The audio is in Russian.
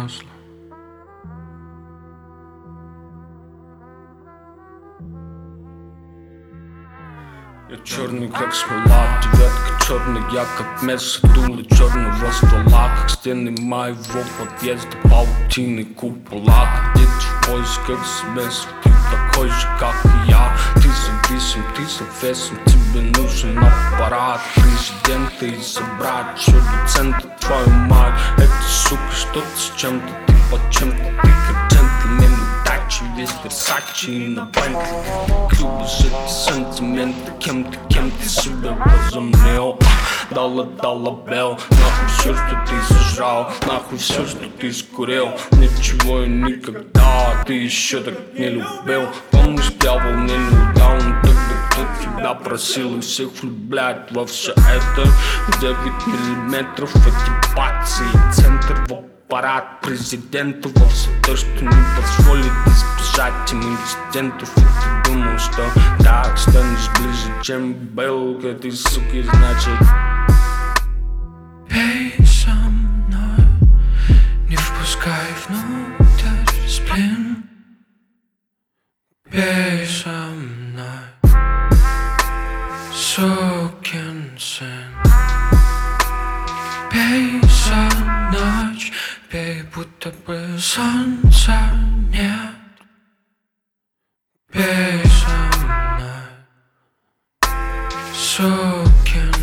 масло. Я черный как смола, девятка черная, я как место, дуло черного ствола, как стены моего подъезда, паутины купола. Дети в поисках смеси, ты такой же, как и я. Ты зависим, ты завесим, тебе нужен аппарат президента и забрать еще доцента, твою мать. Это, сука, что-то с чем-то, ты под чем-то, ты как джентльмен. Весь Версачи и на Бентли. Клубы жить сантименты. Кем ты себя возомнил? Дала бел. Нахуй все, что ты сожрал. Нахуй все, что ты скурил. Ничего и никогда ты еще так не любил. Помнишь, дьявол мне не дал. Он тогда кто тебя просил и всех влюблять во все это. 9 миллиметров отъебаться и центр в аппарат президента. Во все то, что не позволит избежать тем инцидентов. И ты думал, что так станешь ближе, чем был к этой суке, значит пей со мной, не впускай внутрь сплин. Пей со мной, сукин сын. Пей за ночь, пей, будто бы солнца нет. Пей со мной, сукин